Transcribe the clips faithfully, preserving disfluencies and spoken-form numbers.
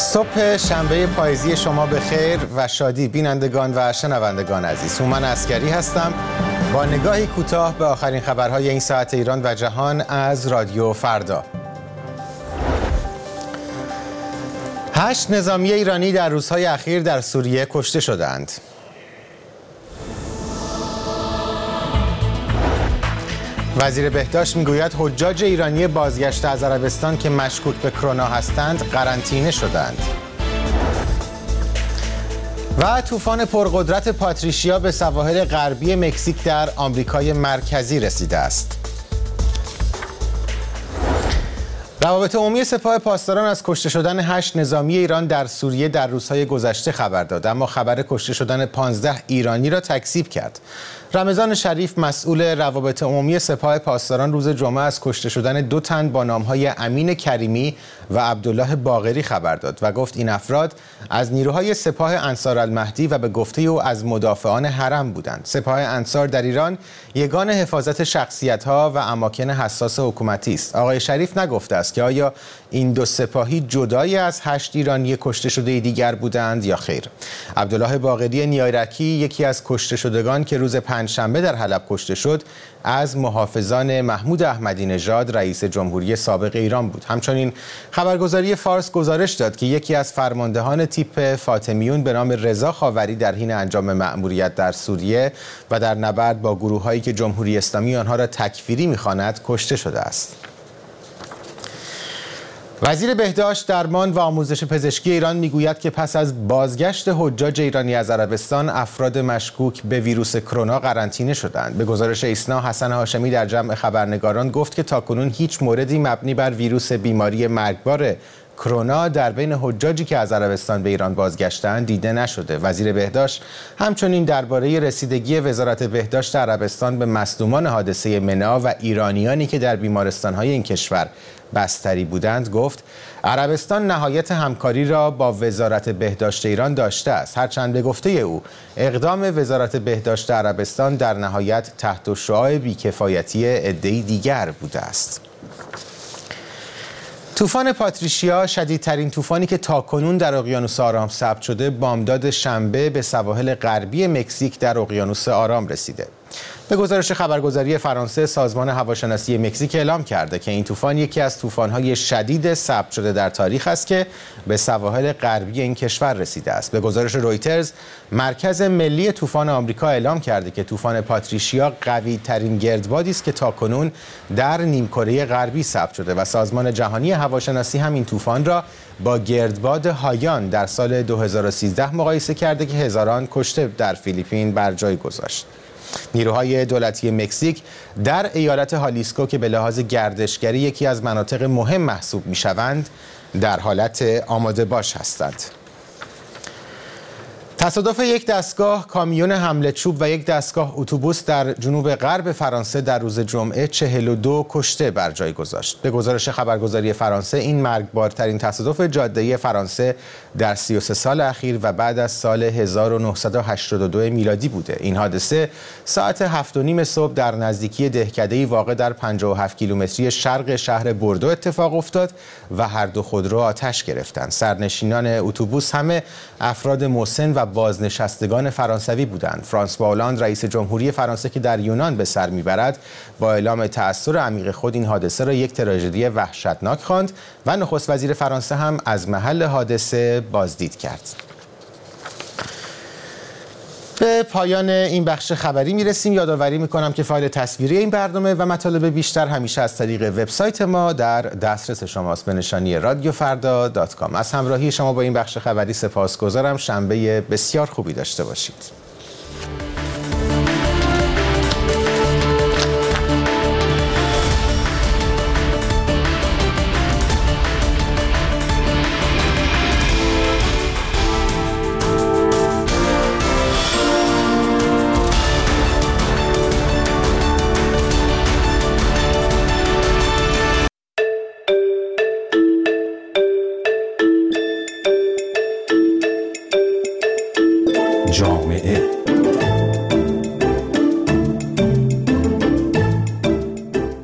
صبح شنبه پاییزی شما به خیر و شادی بینندگان و شنوندگان عزیز. هومن عسکری هستم با نگاهی کوتاه به آخرین خبرهای این ساعت ایران و جهان از رادیو فردا. هشت نظامی ایرانی در روزهای اخیر در سوریه کشته شدند. وزیر بهداشت میگوید حجاج ایرانی بازگشته از عربستان که مشکوک به کرونا هستند قرنطینه شدند. و طوفان پرقدرت پاتریشیا به سواحل غربی مکزیک در آمریکای مرکزی رسیده است. روابط عمومی سپاه پاسداران از کشته شدن هشت نظامی ایران در سوریه در روزهای گذشته خبر داد، اما خبر کشته شدن پانزده ایرانی را تکذیب کرد. رمضان شریف مسئول روابط عمومی سپاه پاسداران روز جمعه از کشته شدن دو تن با نامهای امین کریمی و عبدالله باقری خبر داد و گفت این افراد از نیروهای سپاه انصار المهدی و به گفته او از مدافعان حرم بودند. سپاه انصار در ایران یگان حفاظت شخصیت‌ها و اماکن حساس حکومتی است. آقای شریف نگفته است که آیا این دو سپاهی جدای از هشت ایرانی کشته شده دیگر بودند یا خیر. عبدالله باقری نیایرکی یکی از کشته شدگان که روز پنجشنبه در حلب کشته شد از محافظان محمود احمدی نژاد رئیس جمهوری سابق ایران بود. همچنین خبرگزاری فارس گزارش داد که یکی از فرماندهان تیپ فاطمیون به نام رضا خاوری در حین انجام مأموریت در سوریه و در نبرد با گروه‌هایی که جمهوری اسلامی آنها را تکفیری می‌خواند کشته شده است. وزیر بهداشت، درمان و آموزش پزشکی ایران میگوید که پس از بازگشت حجاج ایرانی از عربستان افراد مشکوک به ویروس کرونا قرنطینه شدند. به گزارش ایسنا، حسن هاشمی در جمع خبرنگاران گفت که تاکنون هیچ موردی مبنی بر ویروس بیماری مرگبار کرونا در بین حجاجی که از عربستان به ایران بازگشتند دیده نشده. وزیر بهداشت همچنین درباره رسیدگی وزارت بهداشت عربستان به مصدومان حادثه منی و ایرانیانی که در بیمارستان‌های این کشور بستری بودند گفت عربستان نهایت همکاری را با وزارت بهداشت ایران داشته است، هرچند به گفته او اقدام وزارت بهداشت عربستان در نهایت تحت شعاع بیکفایتی عده‌ای دیگر بوده است. طوفان پاتریشیا، شدیدترین طوفانی که تاکنون در اقیانوس آرام ثبت شده، بامداد شنبه به سواحل غربی مکزیک در اقیانوس آرام رسیده. به گزارش خبرگزاری فرانسه، سازمان هواشناسی مکزیک اعلام کرده که این طوفان یکی از طوفان‌های شدید ثبت شده در تاریخ است که به سواحل غربی این کشور رسیده است. به گزارش رویترز، مرکز ملی طوفان آمریکا اعلام کرده که طوفان پاتریشیا قوی‌ترین گردبادی است که تاکنون در نیمکره غربی ثبت شده و سازمان جهانی هواشناسی هم این طوفان را با گردباد هایان در سال دو هزار و سیزده مقایسه کرده که هزاران کشته در فیلیپین بر جای گذاشت. نیروهای دولتی مکزیک در ایالت هالیسکو که به لحاظ گردشگری یکی از مناطق مهم محسوب می‌شوند در حالت آماده باش هستند. تصادف یک دستگاه کامیون حمل چوب و یک دستگاه اتوبوس در جنوب غرب فرانسه در روز جمعه چهل و دو کشته بر جای گذاشت. به گزارش خبرگزاری فرانسه، این مرگبارترین تصادف جاده‌ای فرانسه در سی و سه سال اخیر و بعد از سال هزار و نهصد و هشتاد و دو میلادی بوده. این حادثه ساعت هفت و نیم صبح در نزدیکی دهکده‌ای واقع در پنجاه و هفت کیلومتری شرق شهر بوردو اتفاق افتاد و هر دو خودرو آتش گرفتند. سرنشینان اتوبوس همه افراد مسن و بازنشستگان فرانسوی بودند. فرانسوا هولند، رئیس جمهوری فرانسه که در یونان به سر میبرد، با اعلام تأثیر عمیق خود این حادثه را یک تراژدی وحشتناک خواند و نخست وزیر فرانسه هم از محل حادثه بازدید کرد. به پایان این بخش خبری میرسیم. یادآوری میکنم که فایل تصویری این برنامه و مطالب بیشتر همیشه از طریق وبسایت ما در دسترس شماست به نشانی رادیو فردا دات کام. از همراهی شما با این بخش خبری سپاسگزارم. شنبه بسیار خوبی داشته باشید. جامعه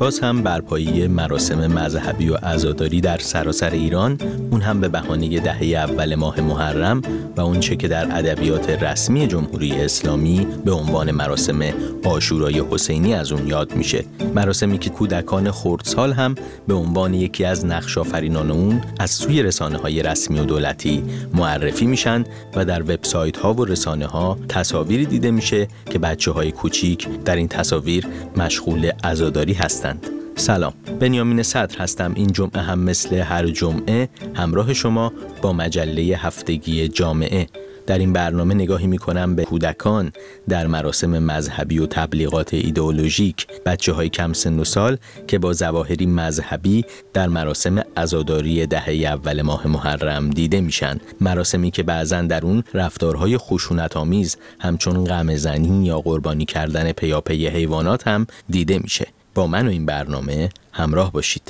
باز هم برپایی مراسم مذهبی و عزاداری در سراسر ایران، اون هم به بهانه دهه اول ماه محرم و اون چه که در ادبیات رسمی جمهوری اسلامی به عنوان مراسم عاشورای حسینی از اون یاد میشه. مراسمی که کودکان خردسال هم به عنوان یکی از نقش آفرینان اون از سوی رسانه‌های رسمی و دولتی معرفی میشن و در وبسایت‌ها و رسانه‌ها تصاویری دیده میشه که بچه‌های کوچیک در این تصاویر مشغول عزاداری هستند. سلام، بنیامین صدر هستم. این جمعه هم مثل هر جمعه همراه شما با مجله هفتگی جامعه. در این برنامه نگاهی میکنم به کودکان در مراسم مذهبی و تبلیغات ایدئولوژیک، بچه‌های کم سن و سال که با ظواهری مذهبی در مراسم عزاداری دهه اول ماه محرم دیده میشن. مراسمی که بعضاً در اون رفتارهای خشونت‌آمیز همچون غم‌زنی یا قربانی کردن پیاپی حیوانات هم دیده میشه. با من و این برنامه همراه باشید.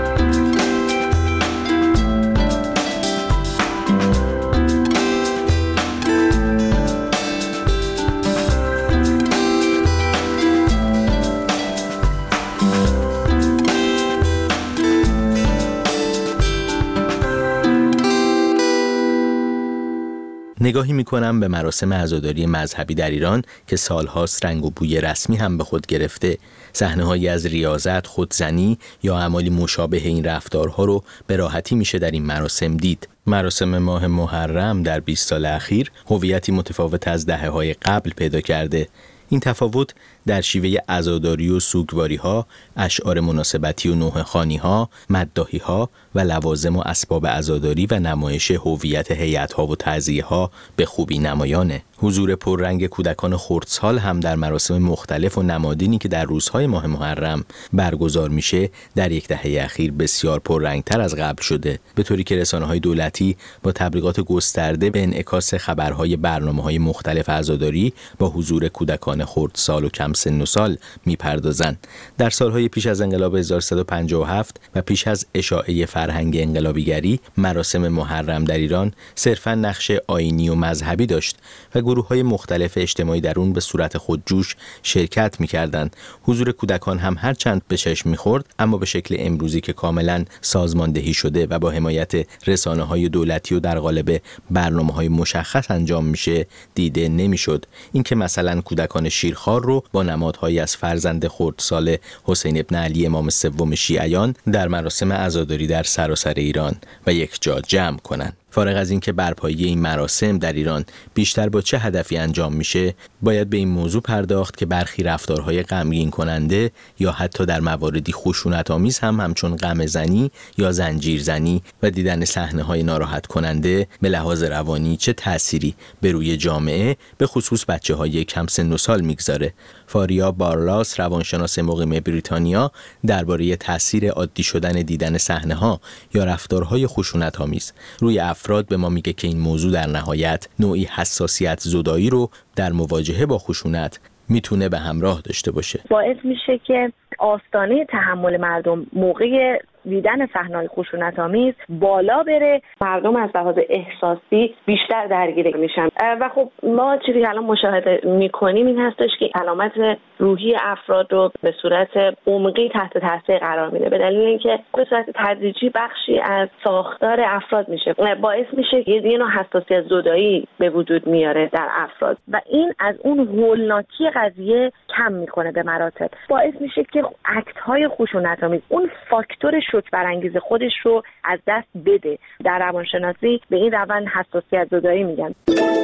نگاهی میکنم به مراسم عزاداری مذهبی در ایران که سالهاست رنگ و بوی رسمی هم به خود گرفته. صحنه‌هایی از ریاضت، خودزنی یا اعمالی مشابه این رفتارها رو به راحتی میشه در این مراسم دید. مراسم ماه محرم در بیست سال اخیر هویتی متفاوت از دهه‌های قبل پیدا کرده. این تفاوت در شیوه عزاداری و سوگواری‌ها، اشعار مناسبتی و نوحه‌خوانی‌ها، مداحی‌ها و لوازم و اسباب عزاداری و نمایش هویت هیئت‌ها و تعزیه‌ها به خوبی نمایانه. حضور پررنگ کودکان خردسال هم در مراسم مختلف و نمادینی که در روزهای ماه محرم برگزار میشه در یک دهه اخیر بسیار پررنگتر از قبل شده، به طوری که رسانه‌های دولتی با تبلیغات گسترده به انعکاس خبرهای برنامه‌های مختلف عزاداری با حضور کودکان خردسال و کم سن و سال میپردازند. در سالهای پیش از انقلاب هزار و سیصد و پنجاه و هفت و پیش از اشاعه فرهنگ انقلابیگری، مراسم محرم در ایران صرفاً نقش آیینی و مذهبی داشت و گروه‌های مختلف اجتماعی در اون به صورت خودجوش شرکت می‌کردند. حضور کودکان هم هر چند به چشم می‌خورد، اما به شکل امروزی که کاملاً سازماندهی شده و با حمایت رسانه‌های دولتی و در قالب برنامه‌های مشخص انجام میشه دیده نمی‌شد. اینکه مثلا کودکان شیرخوار رو با نمادهایی از فرزند خردسال حسین ابن علی امام سوم شیعیان در مراسم عزاداری در سراسر ایران و یک جا جمع کنند. فارغ از اینکه برپایی این مراسم در ایران بیشتر با چه هدفی انجام میشه، باید به این موضوع پرداخت که برخی رفتارهای غمگین کننده یا حتی در مواردی خشونت‌آمیز هم همچون غم‌زنی یا زنجیرزنی و دیدن صحنه‌های ناراحت کننده به لحاظ روانی چه تأثیری به روی جامعه به خصوص بچه‌های کم سن و سال میگذاره. فاریا بارلاس، روانشناس مقیم بریتانیا، درباره تأثیر عادی شدن دیدن صحنه‌ها یا رفتارهای خشونت‌آمیز روی افراد به ما میگه که این موضوع در نهایت نوعی حساسیت زدایی رو در مواجهه با خشونت میتونه به همراه داشته باشه. باعث میشه که آستانه تحمل مردم موقع دیدن صحنه‌های خشونت‌آمیز بالا بره، مردم از لحاظ احساسی بیشتر درگیر میشن و خب ما چیزی که الان مشاهده میکنیم این هستش که علامت روحی افراد رو به صورت عمقی تحت تاثیر قرار میده، به دلیل اینکه به صورت تدریجی بخشی از ساختار افراد میشه، باعث میشه که یه نوع حساسیت زدایی به وجود میاره در افراد و این از اون هولناکی قضیه کم میکنه به مراتب، باعث میشه که اکت‌های خشونت‌آمیز اون فاکتور شوک برانگیز خودش رو از دست بده. در روانشناسی به این روند حساسیت زدایی میگن.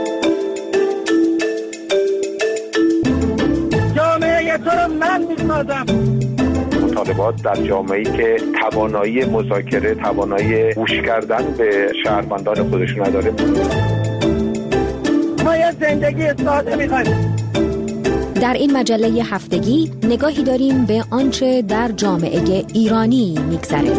جامعه تو رو من میسازم. مطالبات در جامعه‌ای که توانایی مذاکره، توانایی گوش کردن به شهروندان خودشون نداره. ما یه زندگی ساده میخوایم. در این مجله هفتگی نگاهی داریم به آنچه در جامعه ایرانی میگذره.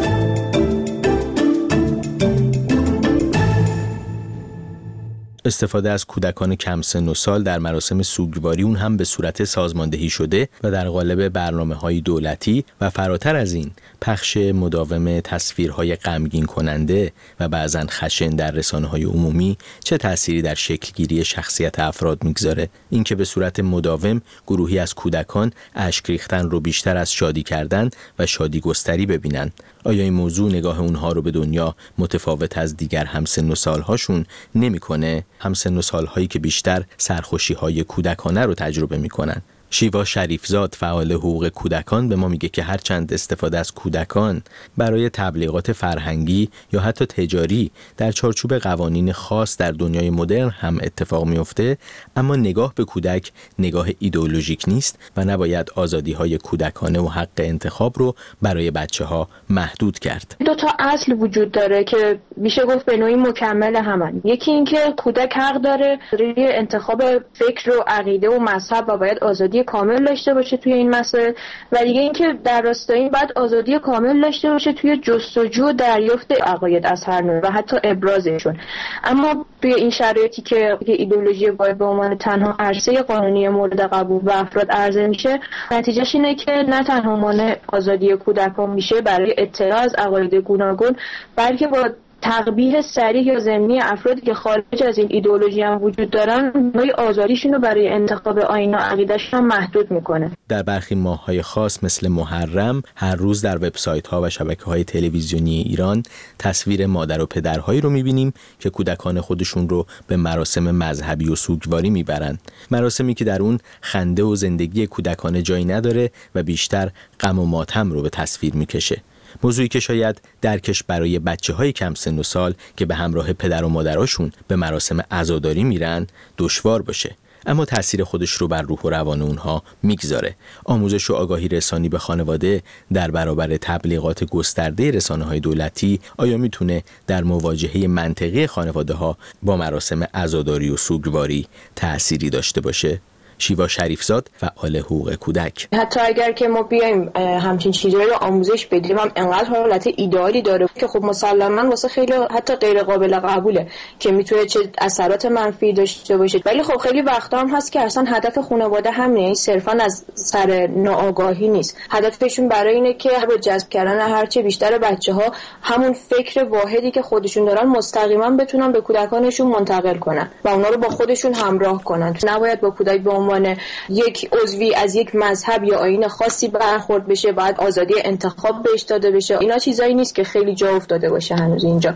استفاده از کودکان کم سن و سال در مراسم سوگواری اون هم به صورت سازماندهی شده و در قالب برنامه‌های دولتی و فراتر از این پخش مداوم تصویرهای غمگین کننده و بعضاً خشن در رسانه‌های عمومی چه تأثیری در شکلگیری شخصیت افراد میگذاره؟ اینکه به صورت مداوم گروهی از کودکان اشک ریختن رو بیشتر از شادی کردن و شادی گستری ببینن. آیا این موضوع نگاه اونها رو به دنیا متفاوت از دیگر همسن و سالهاشون نمی‌کنه؟ همسن و سالهایی که بیشتر سرخوشی‌های کودکانه رو تجربه می‌کنن. شیوا شریفزاد فعال حقوق کودکان به ما میگه که هرچند استفاده از کودکان برای تبلیغات فرهنگی یا حتی تجاری در چارچوب قوانین خاص در دنیای مدرن هم اتفاق میفته، اما نگاه به کودک نگاه ایدئولوژیک نیست و نباید آزادی‌های کودکانه و حق انتخاب رو برای بچه‌ها محدود کرد. دو تا اصل وجود داره که میشه گفت به نوعی مکمل همن. یکی اینکه کودک حق داره روی انتخاب فکر و عقیده و مذهب و باید آزادی کامل داشته باشه توی این مسائل، و دیگه اینکه در راستای این بعد آزادی کامل داشته باشه توی جستجو و دریافت عقاید از هر نوع و حتی ابرازشون. اما توی این شرایطی که ایدئولوژی باید به عنوان تنها عرصه قانونی مورد قبول و افراد عرضه میشه، نتیجهش اینه که نه تنها مانع آزادی کودکان میشه برای اطلاع از عقاید گوناگون، بلکه با تقبیح صریح یا ضمنی افرادی که خارج از این ایدئولوژی هم وجود دارن، نوعی آزادیشون رو برای انتخاب آیین و عقیده‌شون محدود میکنه. در برخی ماه‌های خاص مثل محرم هر روز در وبسایت‌ها و شبکه‌های تلویزیونی ایران تصویر مادر و پدرهایی رو می‌بینیم که کودکان خودشون رو به مراسم مذهبی و سوگواری میبرن. مراسمی که در اون خنده و زندگی کودکانه جایی نداره و بیشتر غم و ماتم رو به تصویر میکشه. موضوعی که شاید درکش برای بچه‌های کم سن و سال که به همراه پدر و مادراشون به مراسم عزاداری میرن دشوار باشه، اما تأثیر خودش رو بر روح و روان اونها میگذاره. آموزش و آگاهی رسانی به خانواده در برابر تبلیغات گسترده رسانه‌های دولتی آیا میتونه در مواجهه منطقی خانواده‌ها با مراسم عزاداری و سوگواری تأثیری داشته باشه؟ شیوا شریفزاد فعال حقوق کودک: حتی اگر که ما بیایم همچین چیزایی رو آموزش بدیم هم انقدر حالت ایدئالی داره که خب مسلماً واسه خیلی حتی غیر قابل قبوله که میتونه چه اثرات منفی داشته باشه، ولی خب خیلی وقتا هم هست که اصلا هدف خانواده همینه، این صرفاً از سر ناآگاهی نیست. هدفشون برای اینه که به جذب کردن هرچه بیشتر بچه‌ها همون فکر واحدی که خودشون دارن مستقیما بتونن به کودکانشون منتقل کنن و اونا رو با خودشون همراه کنن. نباید با کودک به عنوان یک عضوی از یک مذهب یا آیین خاصی برخورد بشه، باید آزادی انتخاب بهش داده بشه. اینا چیزایی نیست که خیلی جا افتاده باشه هنوز اینجا.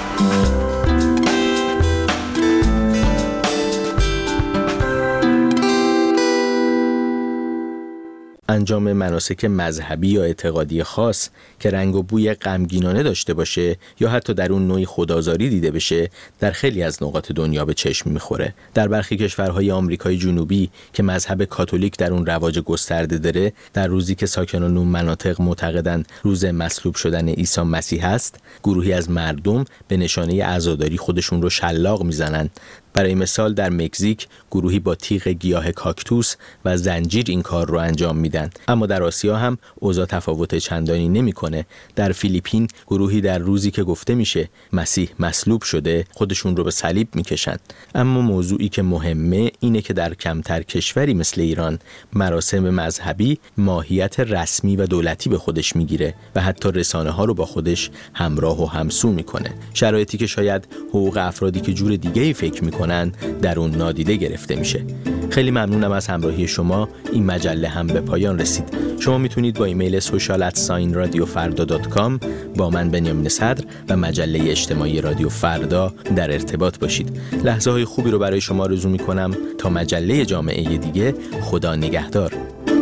انجام مناسک مذهبی یا اعتقادی خاص که رنگ و بوی غمگینانه داشته باشه یا حتی در اون نوعی خودآزاری دیده بشه در خیلی از نقاط دنیا به چشم میخوره. در برخی کشورهای آمریکای جنوبی که مذهب کاتولیک در اون رواج گسترده داره، در روزی که ساکنان اون مناطق معتقدن روز مصلوب شدن عیسی مسیح است، گروهی از مردم به نشانه عزاداری خودشون رو شلاق میزنن. برای مثال در مکزیک گروهی با تیغ گیاه کاکتوس و زنجیر این کار رو انجام میدن. اما در آسیا هم اوضاع تفاوت چندانی نمیکنه. در فیلیپین گروهی در روزی که گفته میشه مسیح مصلوب شده خودشون رو به صلیب میکشن. اما موضوعی که مهمه اینه که در کمتر کشوری مثل ایران مراسم مذهبی ماهیت رسمی و دولتی به خودش میگیره و حتی رسانه ها رو با خودش همراه و همسو میکنه. شرایطی که شاید حقوق افرادی که جور دیگه‌ای فکر میکنن در اون نادیده گرفته میشه. خیلی ممنونم از همراهی شما. این مجله هم به پایان رسید. شما میتونید با ایمیل سوشال ات ساین رادیو فردا دات کام با من بنیامین صدر و مجله اجتماعی رادیو فردا در ارتباط باشید. لحظه های خوبی رو برای شما آرزو میکنم. تا مجله جامعه دیگه، خدا نگهدار.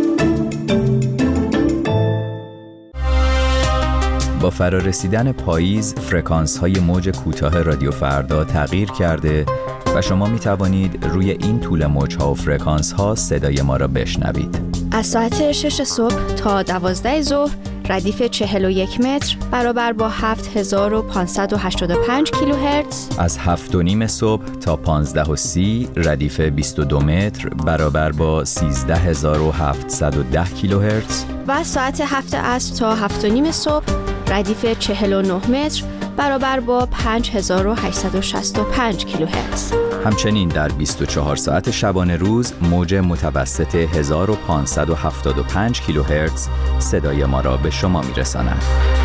با فرارسیدن پاییز فرکانس‌های موج کوتاه رادیو فردا تغییر کرده و شما می توانید روی این طول موج‌ها و فرکانس‌ها صدای ما را بشنوید. از ساعت شش صبح تا دوازده ظهر ردیف چهل و یک متر برابر با هفت هزار و پانصد و هشتاد و پنج کیلوهرتز. از هفت و نیم صبح تا پانزده و سی ردیف بیست و دو متر برابر با سیزده هزار و هفتصد و ده کیلوهرتز. و از ساعت هفت عصر تا هفت و نیم صبح ردیف چهل و نه متر برابر با پنج هزار و هشتصد و شصت و پنج کیلوهرتز. همچنین در بیست و چهار ساعت شبانه روز موج متوسط هزار و پانصد و هفتاد و پنج کیلوهرتز صدای ما را به شما می‌رساند.